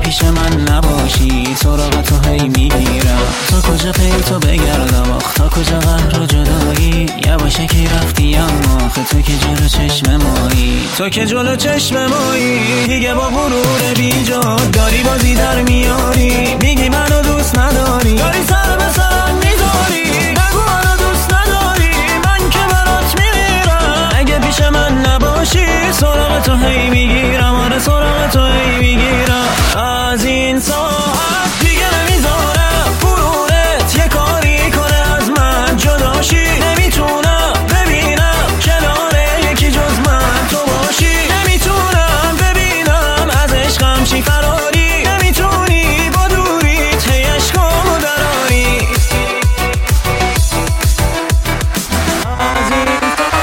پیش من نباشی سراغ تو هی میگیرم. تا کجا پی تو بگردم آخ، تا کجا قهر و جدایی. یواشکی رفتی اما آخه تو که جلو چشم مایی. تو که جلو چشم مایی دیگه با غرور بیجا داری بازی در میاری. میگی منو دوست نداری، داری سر به سرم میذاری. بگو منو دوست نداری، من که برات میمیرم. اگه پیش من نباشی سراغ تو هی میگیرم. آره سراغ تو هی میگیرم. از این ساعت دیگه نمیذارم غرورت یه کاری کنه از من جداشی. نمیتونم ببینم کنار یکی جز من تو باشی. نمیتونم ببینم از عشقم چی فراری. نمیتونی با دوریت هی عشقامو دراری. از این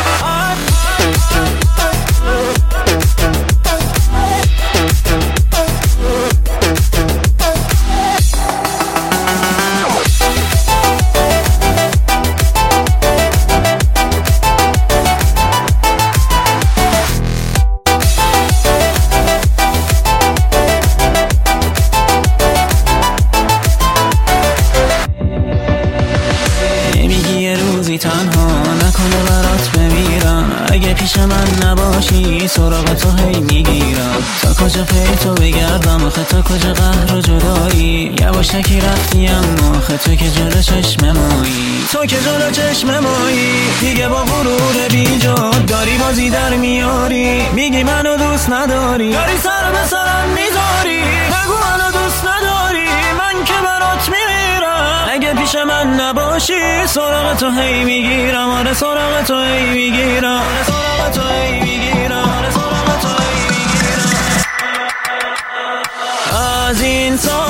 تنها نکنه برات بمیرم. اگه پیش من نباشی سراغ تو هی میگیرم. تا کجا پی تو بگردم آخه، تا کجا قهر و جدایی. یواشکی رفتی اما آخه تو که جلو چشم مایی. تو که جلو چشم مایی دیگه با غرور بیجا داری بازی در میاری. میگی منو دوست نداری، داری سر به سرم میذاری. بگو منو دوست نداری، من که برات میمیرم. اگه پیش من نباشی سراغ تو هی میگیرم. آره سراغ تو هی میگیرم. آره سراغ تو هی میگیرم. آره سراغ تو هی میگیرم. از این